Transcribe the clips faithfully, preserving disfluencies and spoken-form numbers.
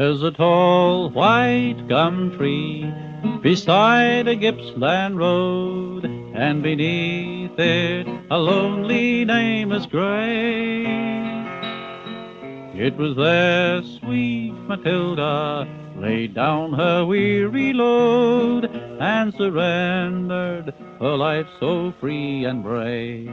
There's a tall white gum tree beside a Gippsland road, and beneath it a lonely nameless grave. It was there sweet Matilda laid down her weary load and surrendered her life so free and brave.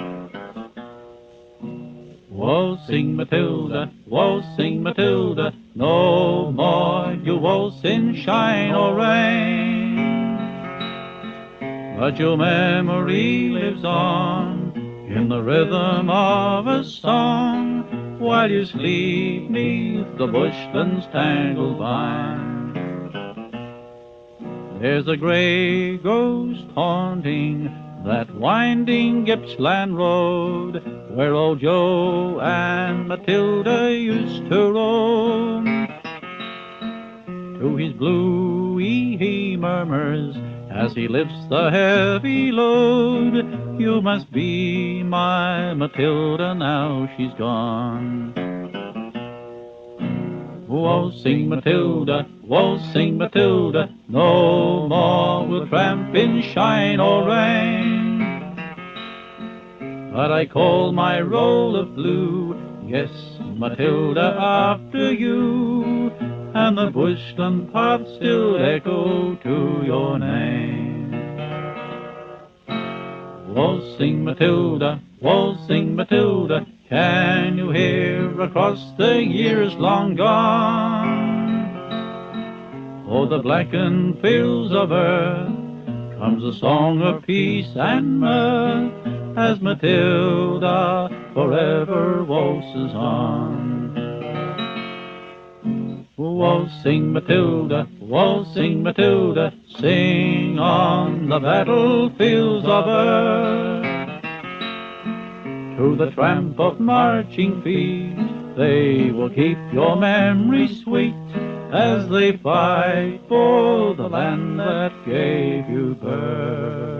Waltzing Matilda, waltzing Matilda, no more you waltz in shine or rain. But your memory lives on in the rhythm of a song while you sleep neath the bushland's tangled vine. There's a gray ghost haunting that winding Gippsland road where old Joe and Matilda used to roam. To his bluey he murmurs as he lifts the heavy load, you must be my Matilda now she's gone. Waltzing Matilda, waltzing Matilda, no more we'll tramp in shine or rain. But I call my roll of blue, yes, Matilda, after you, and the bushland paths still echo to your name. Waltzing Matilda, waltzing Matilda, can you hear across the years long gone? O'er the blackened fields of earth comes a song of peace and mirth as Matilda forever waltzes on. Waltzing Matilda, waltzing Matilda, sing on the battlefields of earth. To the tramp of marching feet, they will keep your memory sweet as they fight for the land that gave you birth.